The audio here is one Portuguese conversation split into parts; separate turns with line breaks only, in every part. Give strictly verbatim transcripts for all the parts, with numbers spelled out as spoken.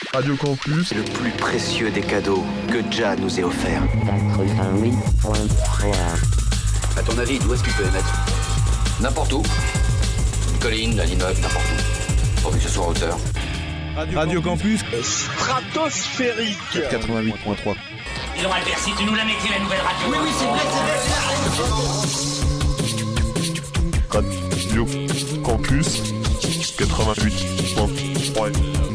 Radio Campus,
le plus précieux des cadeaux que Jah nous ait offert.
quatre-vingt-huit point trois.
À ton avis, d'où est-ce qu'il peut émettre? N'importe où. Une colline, un immeuble, n'importe où. Pourvu que ce soit en hauteur.
Radio, Radio Campus,
stratosphérique.
quatre-vingt-huit point trois.
Dis donc Albert, si tu nous la mettais la nouvelle radio.
Oui, oui, c'est vrai, c'est vrai.
Radio Campus, quatre-vingt-huit point trois.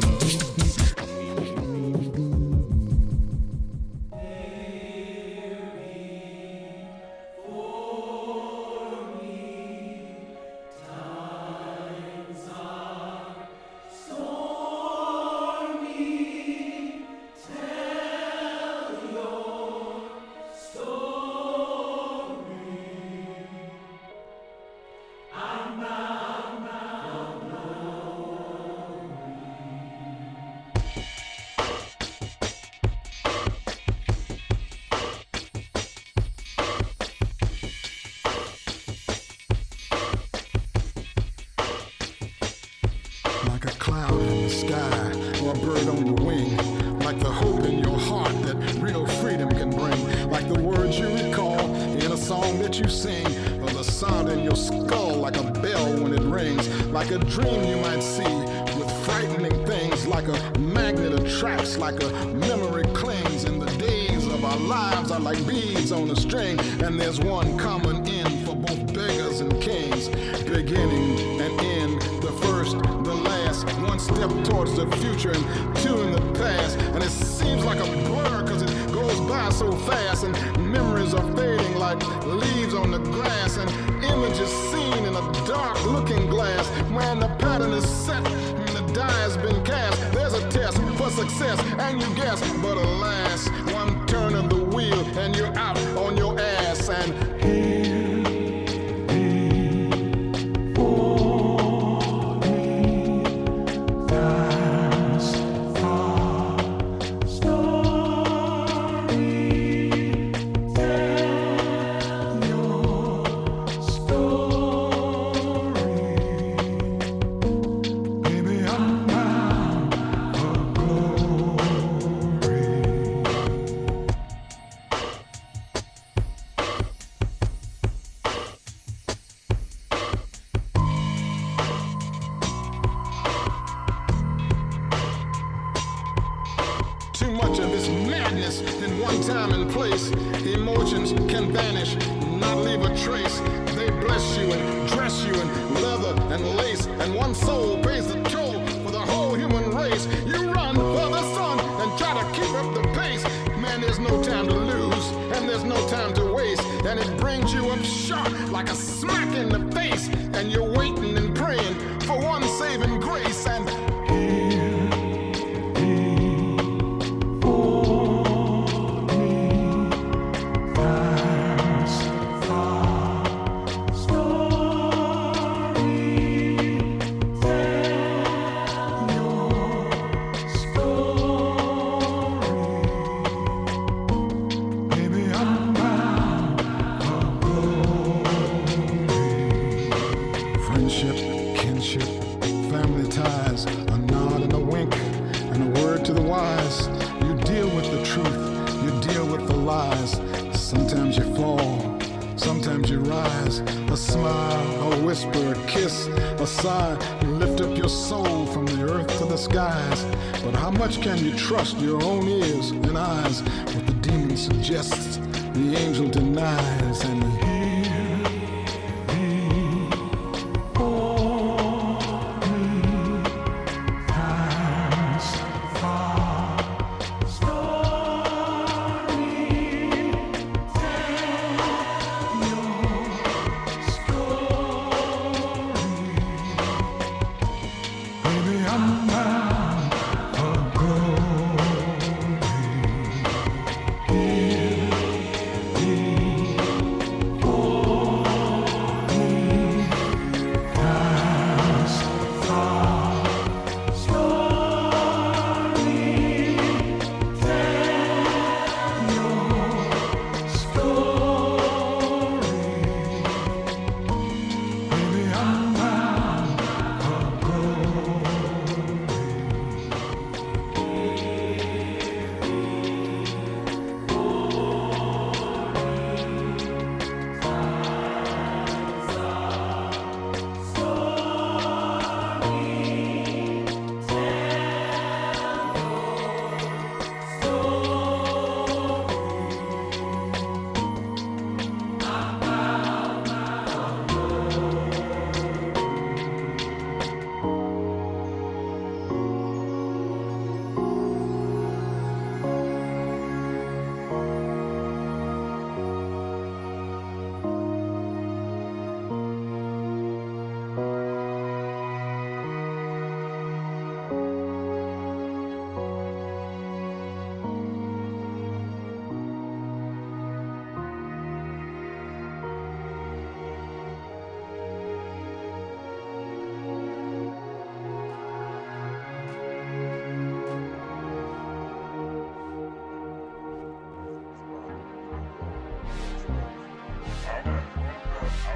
Trust your own ears and eyes. What the demon suggests, the angel denies. And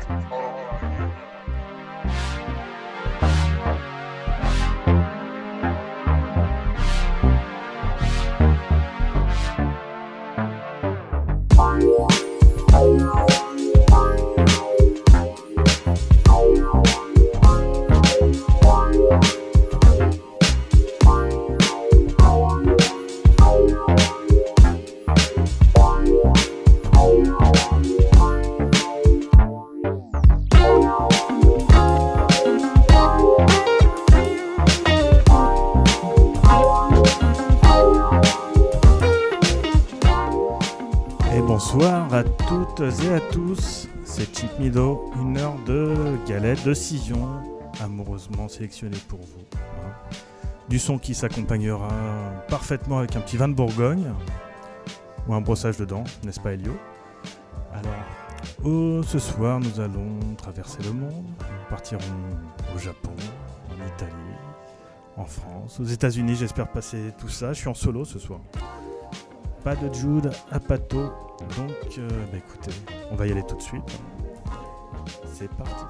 Bonsoir à toutes et à tous, c'est Chip Mido, une heure de galette de Sillon, amoureusement sélectionnée pour vous. Hein. Du son qui s'accompagnera parfaitement avec un petit vin de Bourgogne, ou un brossage de dents, n'est-ce pas Elio ? Alors, oh, ce soir nous allons traverser le monde, nous partirons au Japon, en Italie, en France, aux États-Unis, j'espère passer tout ça, je suis en solo ce soir. Pas de Jude Apatow, donc euh, bah écoutez, on va y aller tout de suite. C'est parti.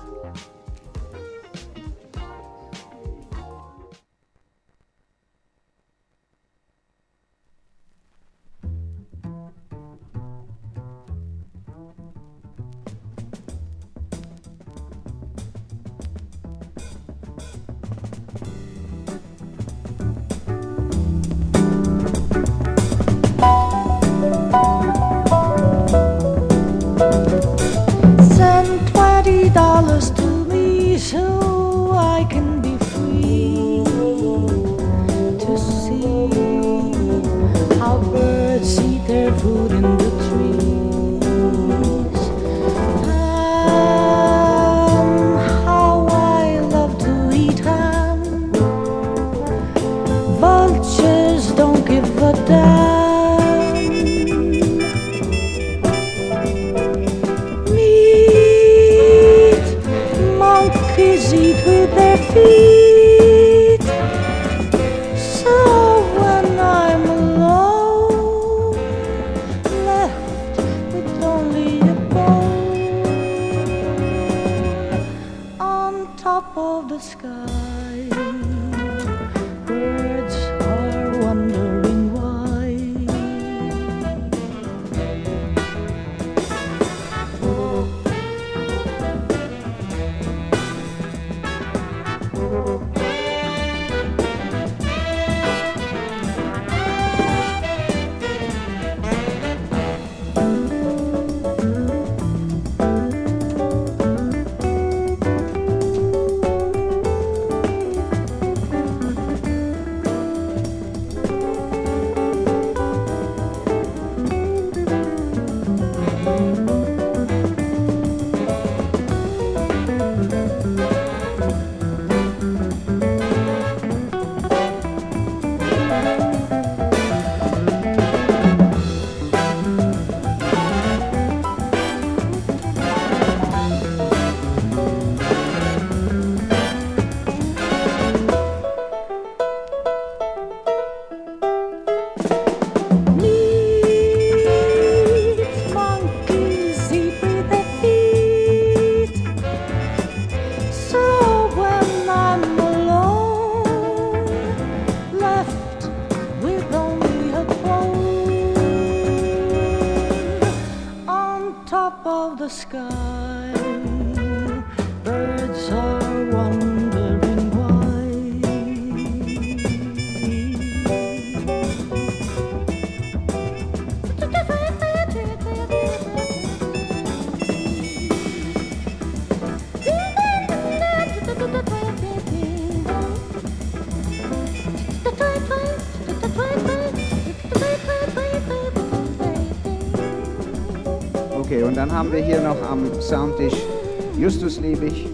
Okay, und dann haben wir hier noch am Soundtisch Justus Liebig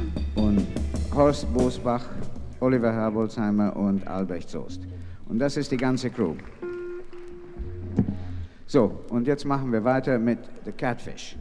und Horst Bosbach, Oliver Herbolzheimer und Albrecht Soest. Und das ist die ganze Crew. So, und jetzt machen wir weiter mit The Catfish.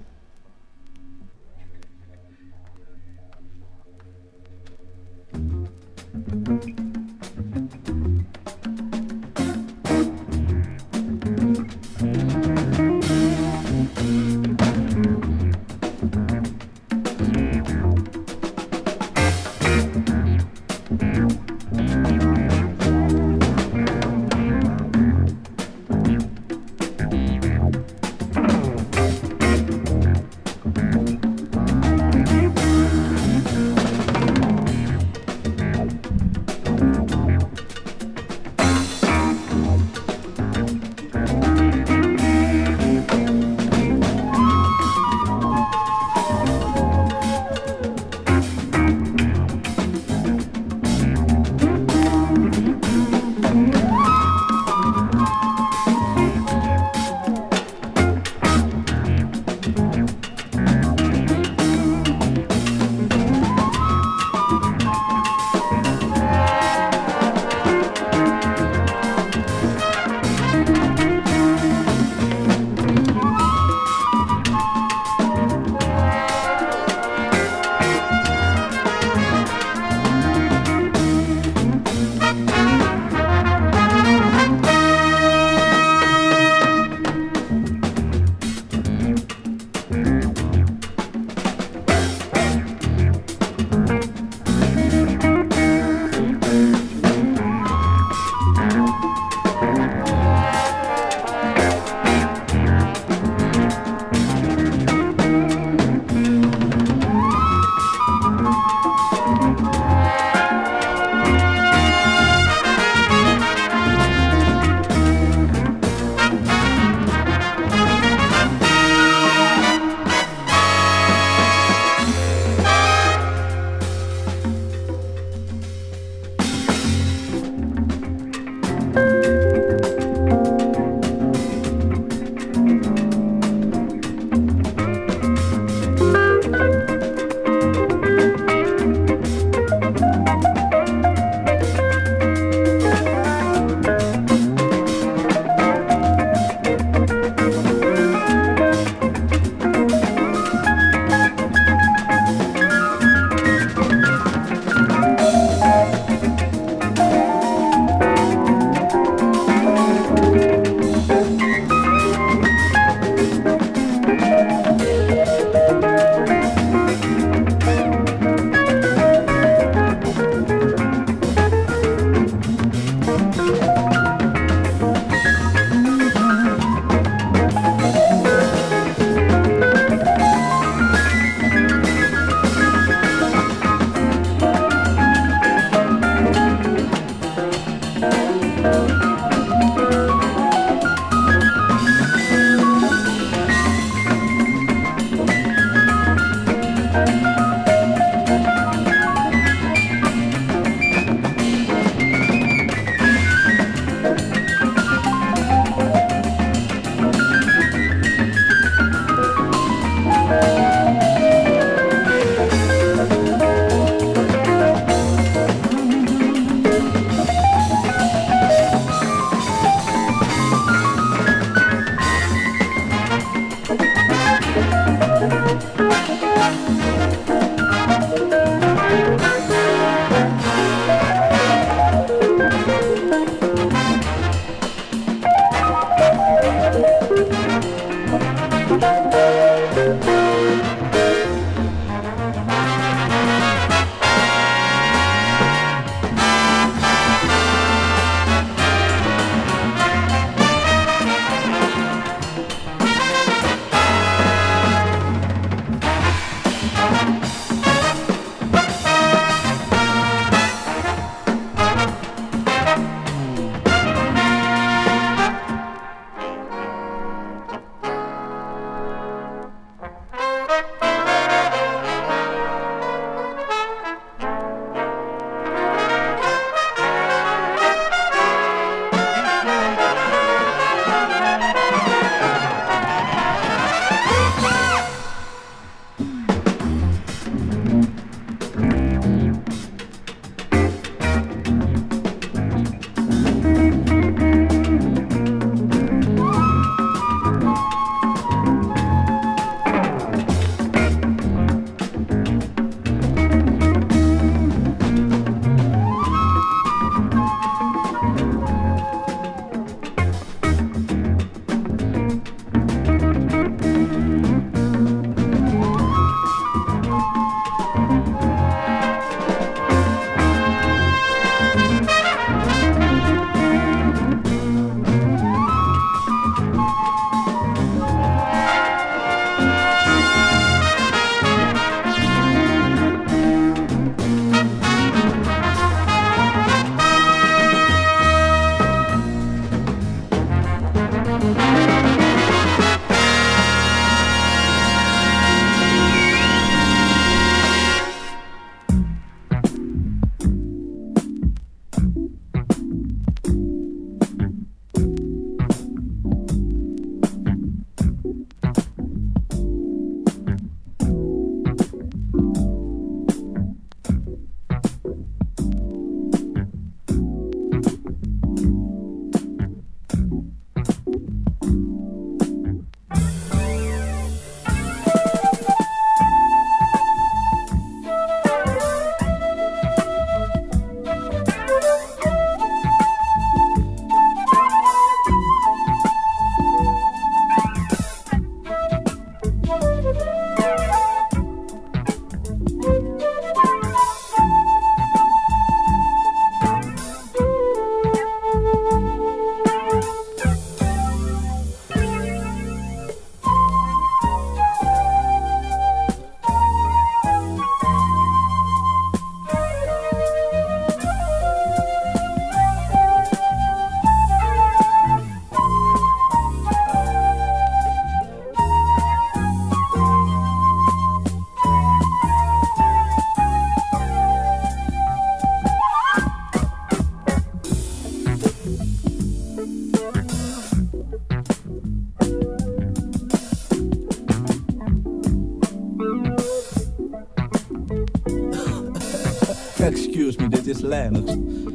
Excuse me, dit is Leonard.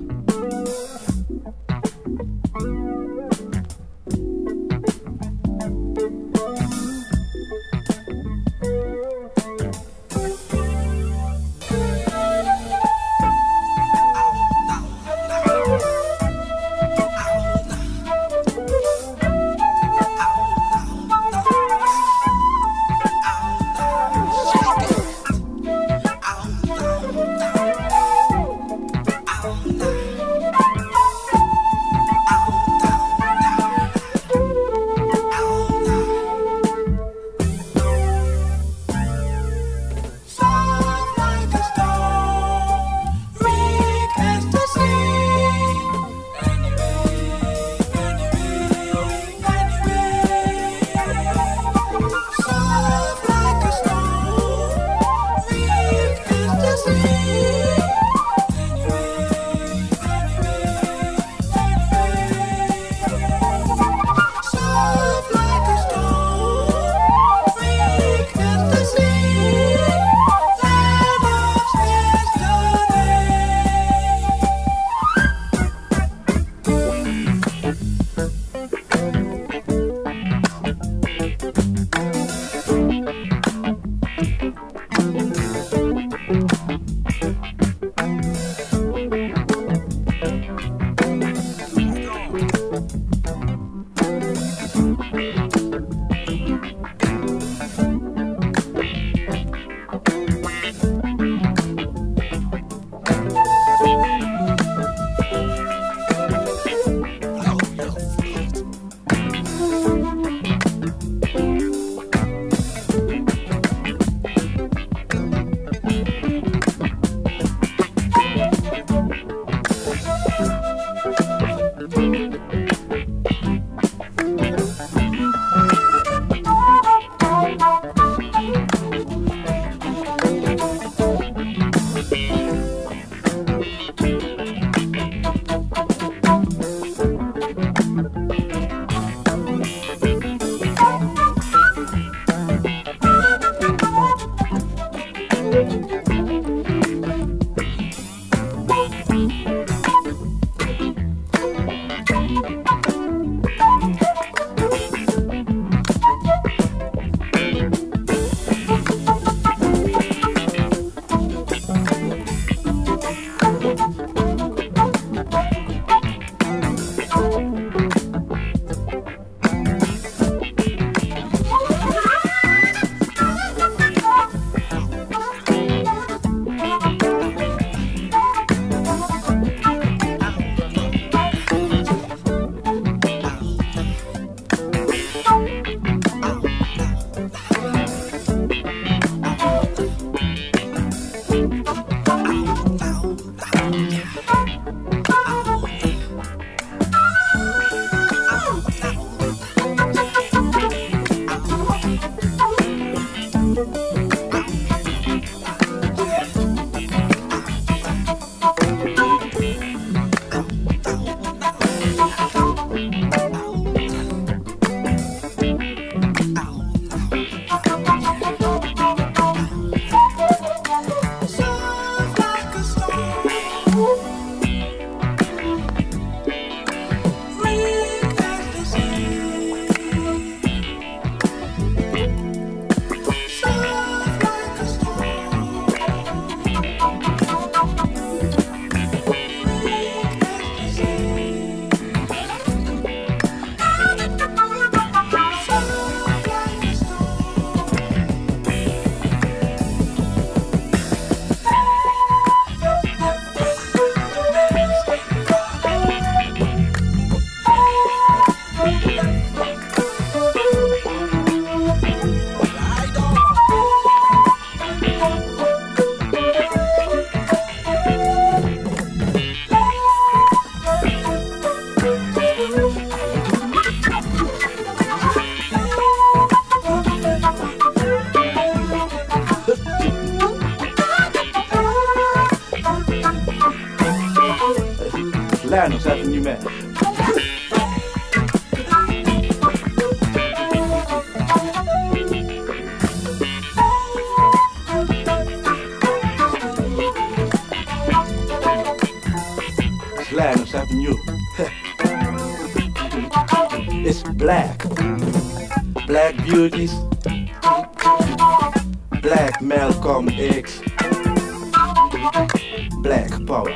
Lano staat er nu mee.
Linus Avenue. It's black. Black beauties. Black Malcolm X. Black power.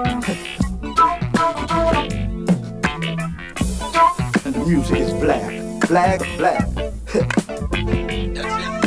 And the music is black. Black, black. That's it.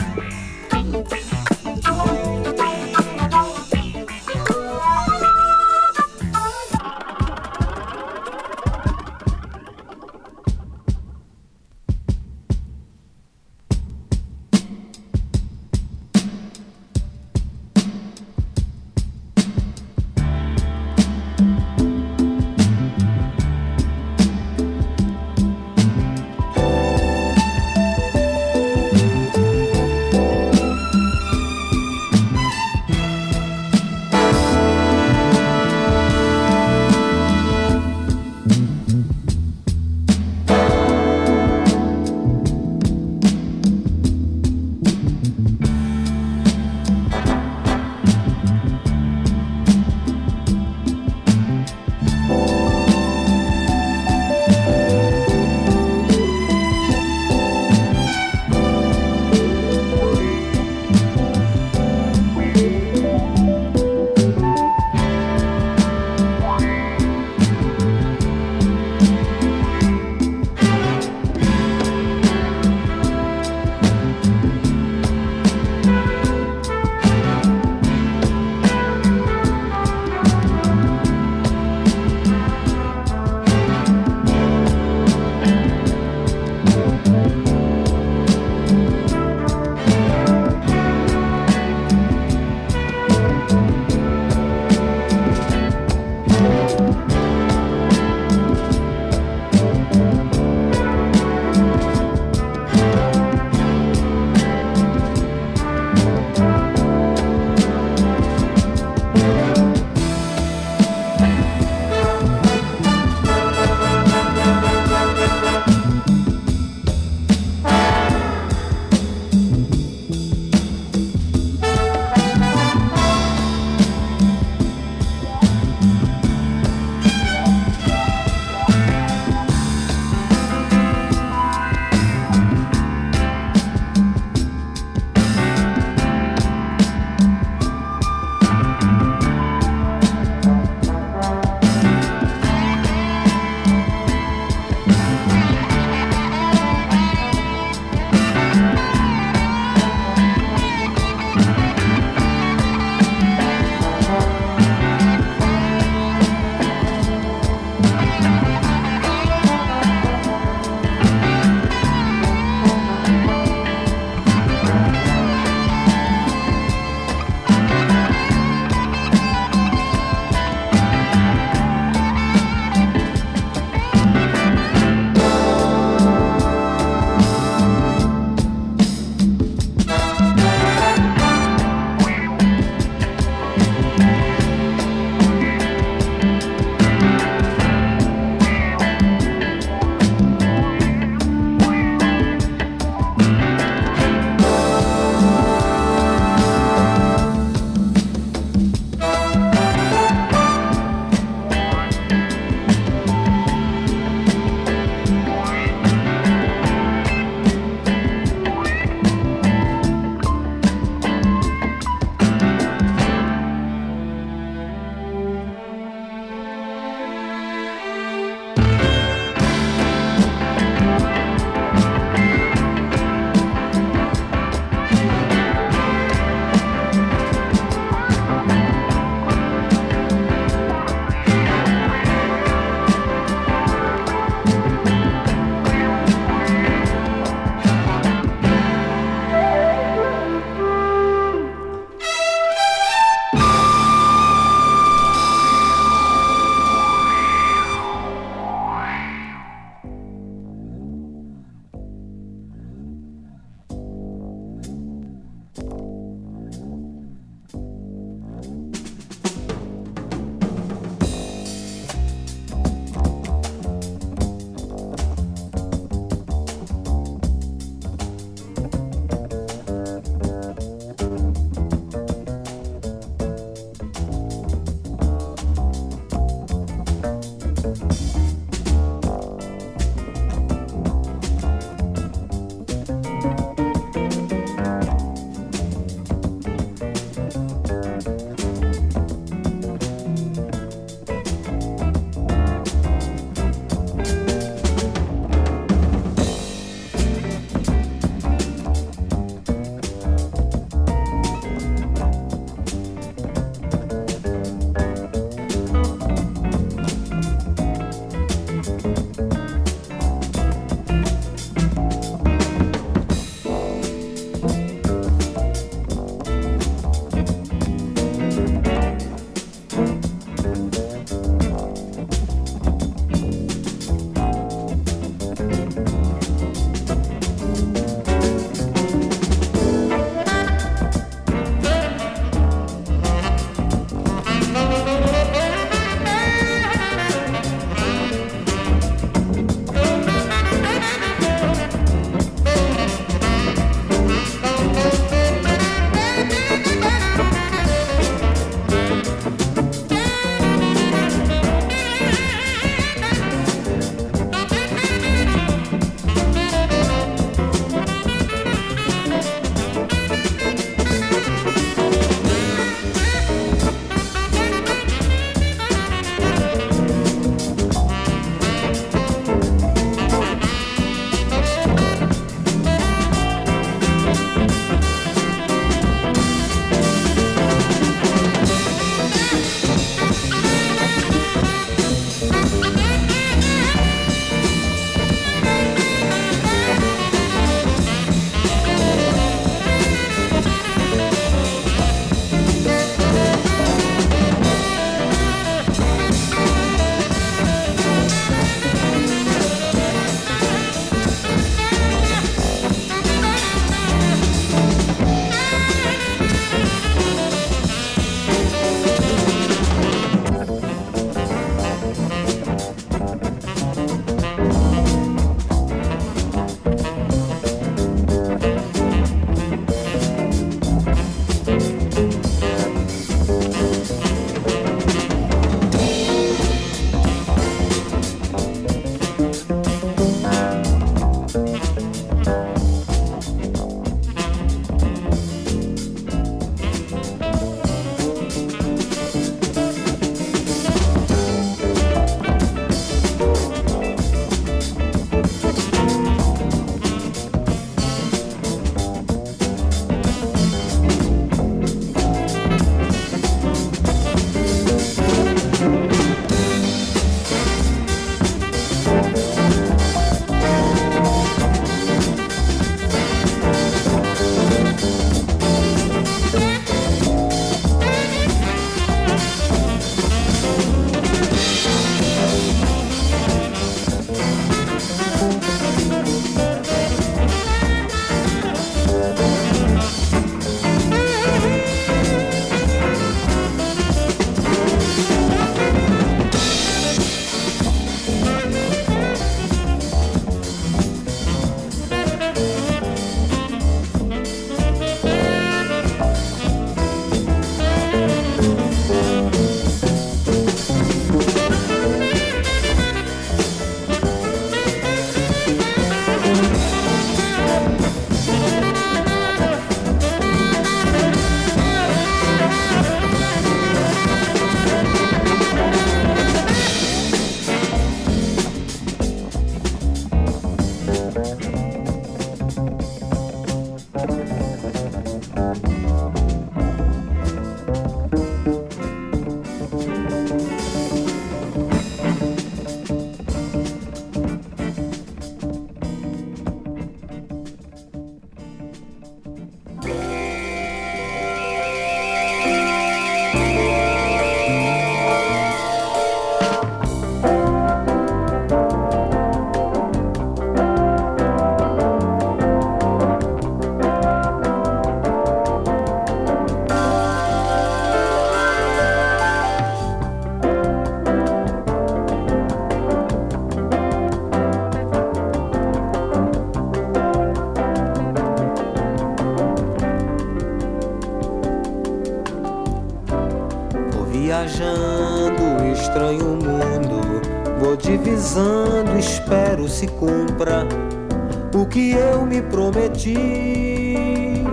Vou divisando, espero se cumpra o que eu me prometi.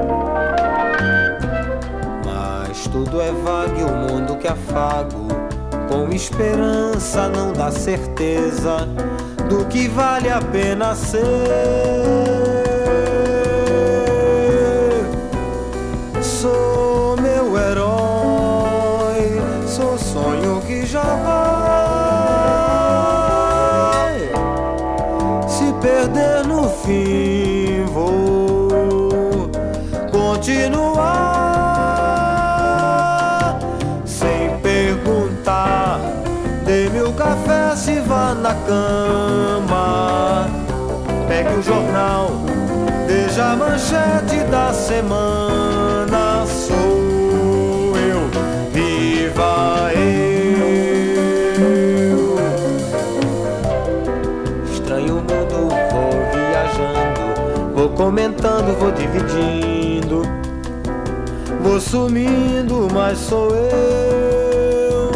Mas tudo é vago e o mundo que afago com esperança não dá certeza do que vale a pena ser. Sou meu herói, sou sonho que já vai se perder no fim. Vou continuar sem perguntar. Dê-me o café, se vá na cama. Pegue o jornal, veja a manchete da semana. Sou eu, viva eu. Estranho mundo, vou viajando, vou comentando, vou dividindo, vou sumindo, mas sou eu.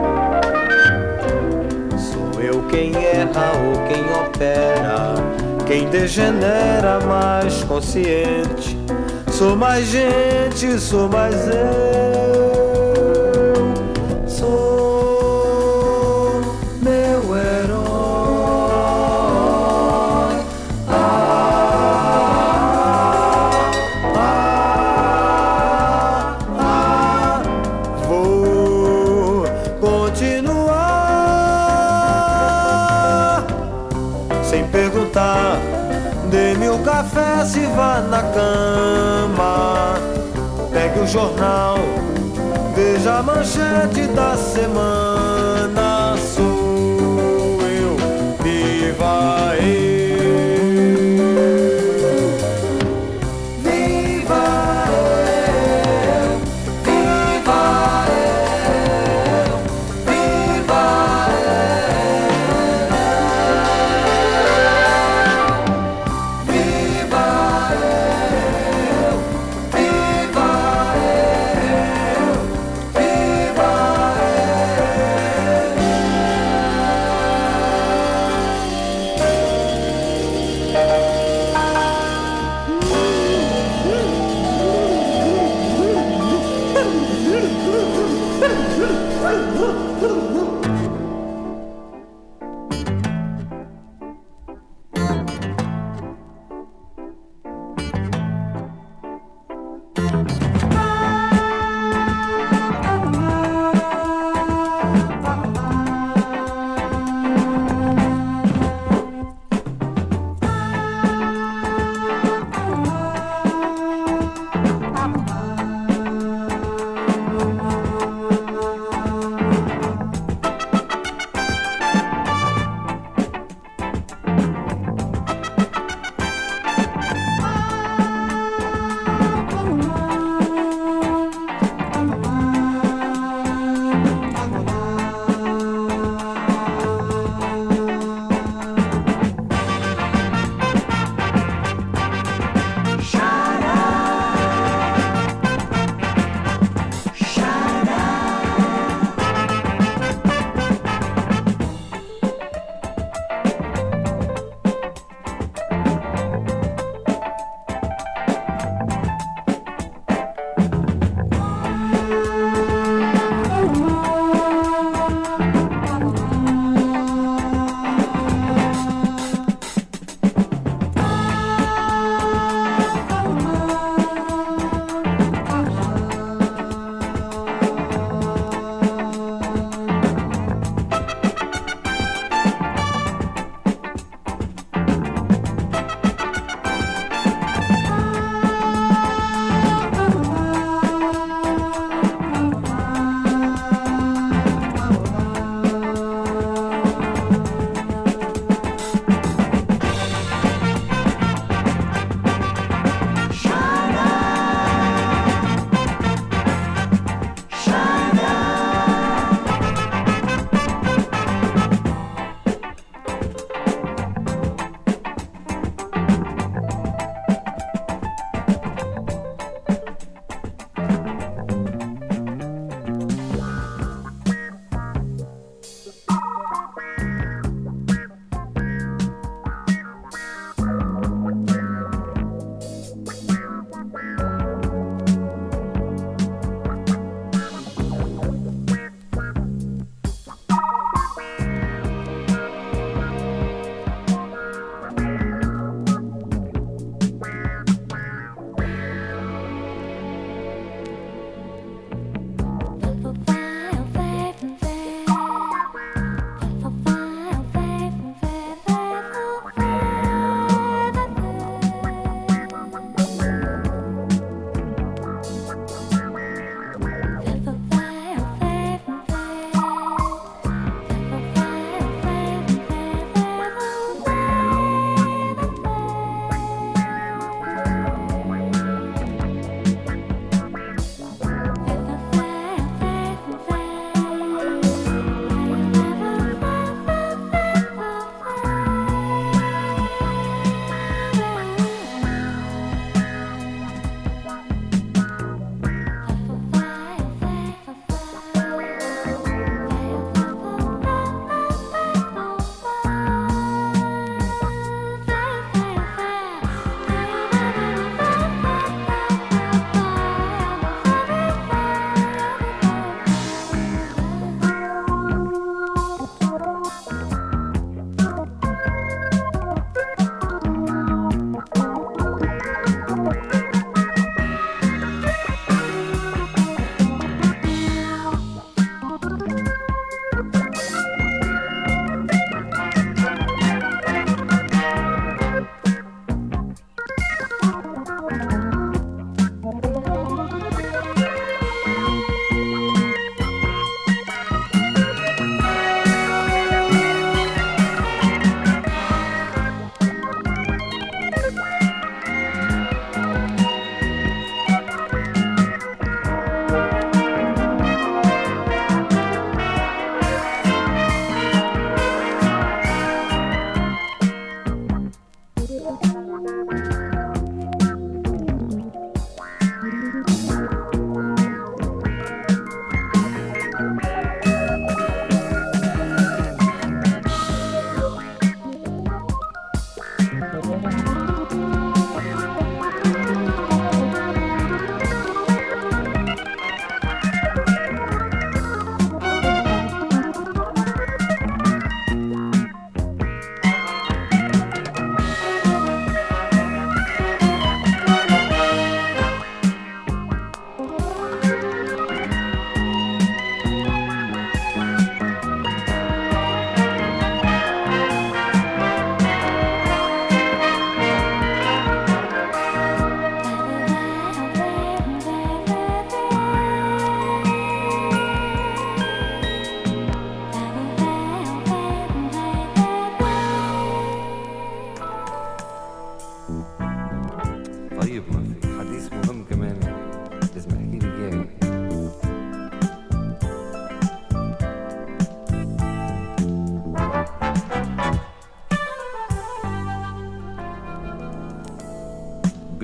Sou eu quem erra ou quem opera, quem degenera mais consciente. Sou mais gente, sou mais eu. Sou meu herói. Ah, ah, ah, vou continuar sem perguntar. Dê-me o café, se vá na cama. Pegue o jornal, veja a manchete da semana. Sou eu, viva eu. Viva eu, viva eu, viva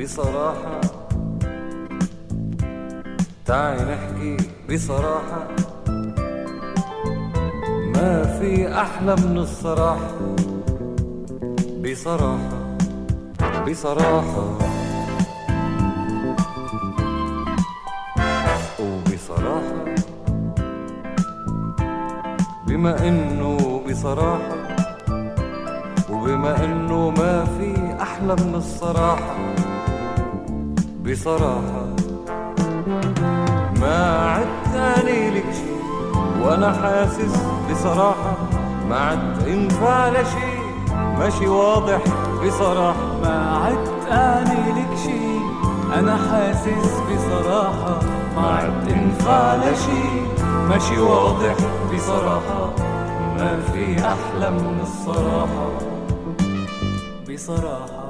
بصراحة تعي نحكي بصراحة ما في أحلى من الصراحة بصراحة بصراحة وبصراحة بما إنه بصراحة وبما إنه ما في أحلى من الصراحة بصراحة ما عد ثاني لك شي وأنا حاسس بصراحة ما عد ينفع لشي ماشي واضح بصراحة
ما عد ثاني لك شي أنا حاسس بصراحة ما عد ينفع لشي ماشي واضح بصراحة ما في أحلى من الصراحة بصراحة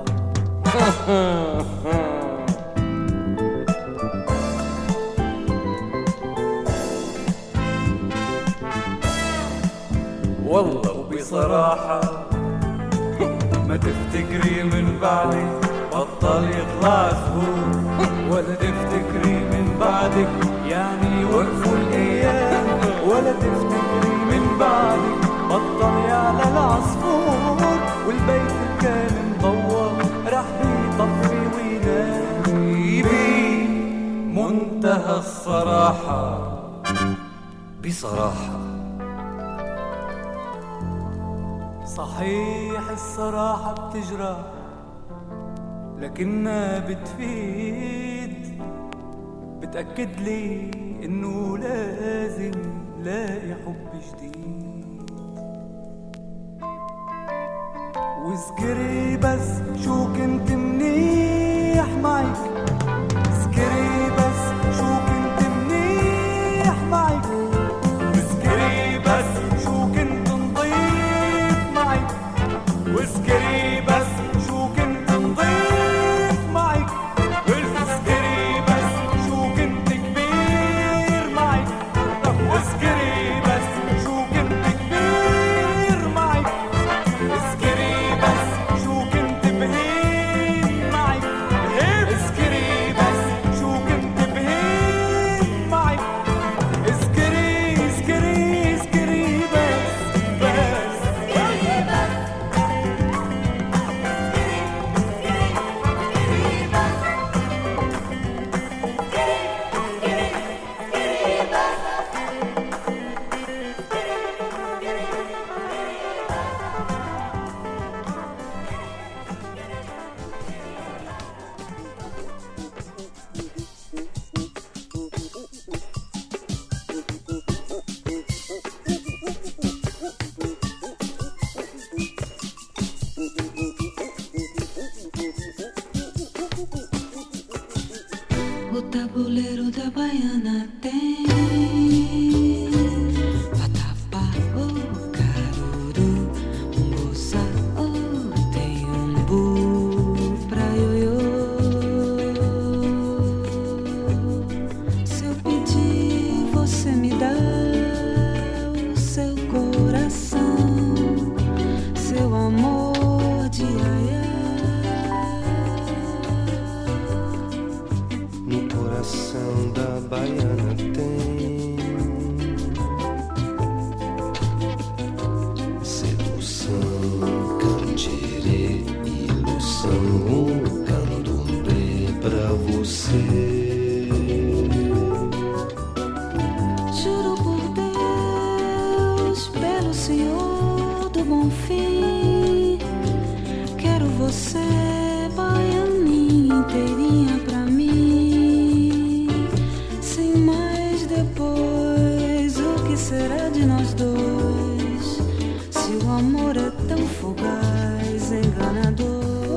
والله وبصراحة ما تفتكري من بعدي بطل يطلع زهور ولا تفتكري من بعدك يعني وقفوا الأيام ولا تفتكري من بعدك بطل يعلى العصفور والبيت كان مضوى راح بيطفي وينام يبي منتهى الصراحة بصراحة صحيح الصراحة بتجرح لكنها بتفيد بتأكد لي إنه لازم لاقي حب جديد واذكري بس شو كنت منيح معك اذكري بس شو كنت منيح معك واذكري بس شو كنت نضيف معك واذكري بس شو كنت نضيف معك واذكري بس شو كنت كبير معك واذكري بس شو كنت كبير معك اذكري بس شو كنت بهين معك اذكري بس شو كنت بهين معك اذكري اذكري اذكري بس بس
O tabuleiro da baiana tem vatapá, oh, caruru, um moça, oh, tem umbu pra ioiô. Se eu pedir, você me dá o seu coração, seu amor de aiá.
No coração da baiana tem sedução, candirê, ilusão, um candomblé pra você.
Juro por Deus, belo senhor do bom fim, quero você, baianinha inteirinha pra mim. Sem mais depois, o que será de nós dois? Se o amor é tão fugaz, enganador.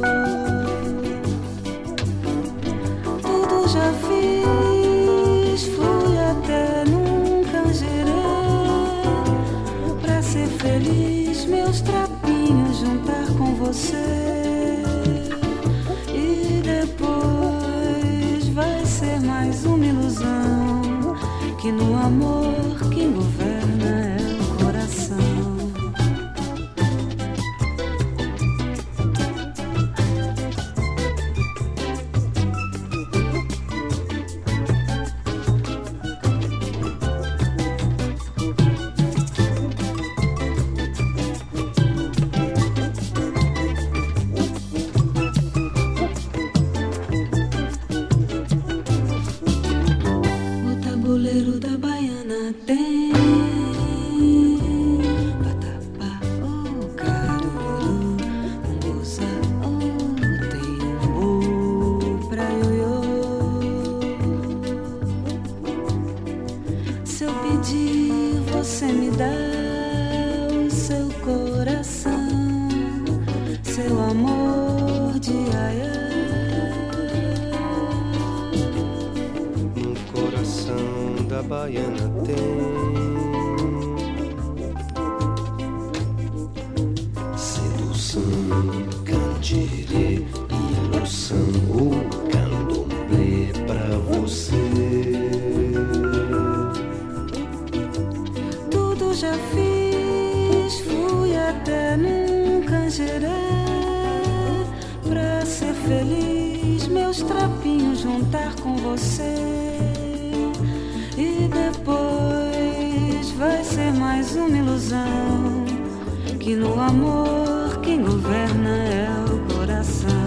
Tudo já fiz, fui até nunca gerei. Pra ser feliz, meus trapinhos juntar com você. E depois vai ser mais uma ilusão, que no amor quem governa é o coração. seu amor de aiá.
No coração da baiana tem sedução, candirê, ilusão, o candomblé pra você.
Tudo já fiz, fui até num canjerê pra ser feliz, meus trapinhos juntar com você. E depois vai ser mais uma ilusão, que no amor quem governa é o coração.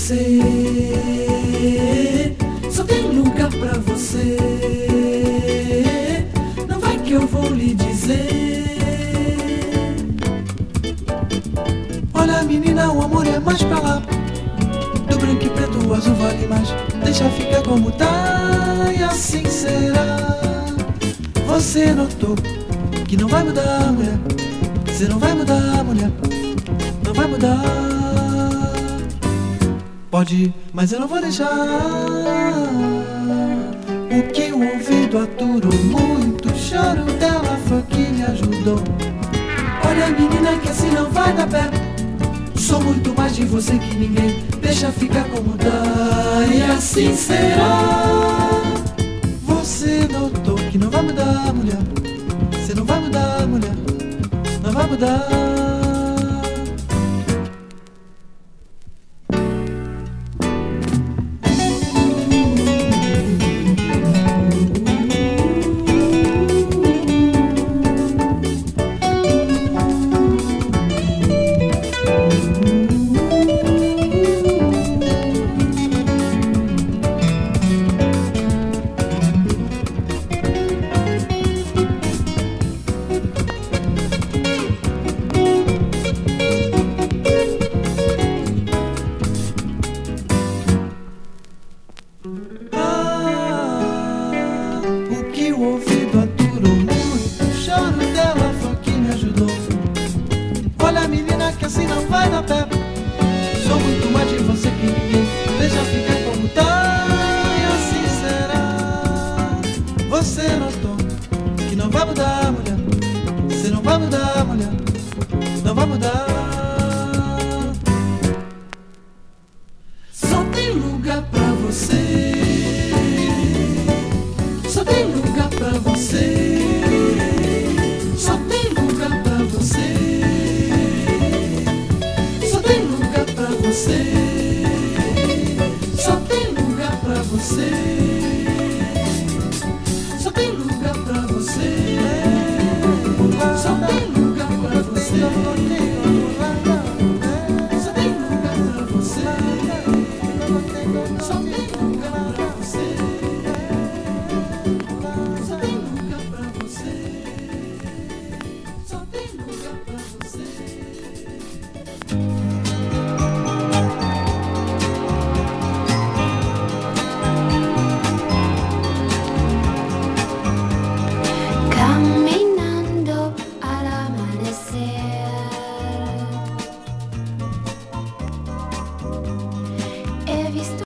você. Só tem lugar pra você. Não vai que eu vou lhe dizer. Olha menina, o amor é mais pra lá. Do branco e preto o azul vale mais. Deixa ficar como tá e assim será. Você notou que não vai mudar, mulher. Você não vai mudar, mulher. Não vai mudar. Pode ir, mas eu não vou deixar. O que o ouvido aturou muito, o choro dela foi que me ajudou. Olha menina que assim não vai dar pé. Sou muito mais de você que ninguém. Deixa ficar como dá e assim será. Você notou que não vai mudar, mulher. Você não vai mudar, mulher. Não vai mudar. Só tem lugar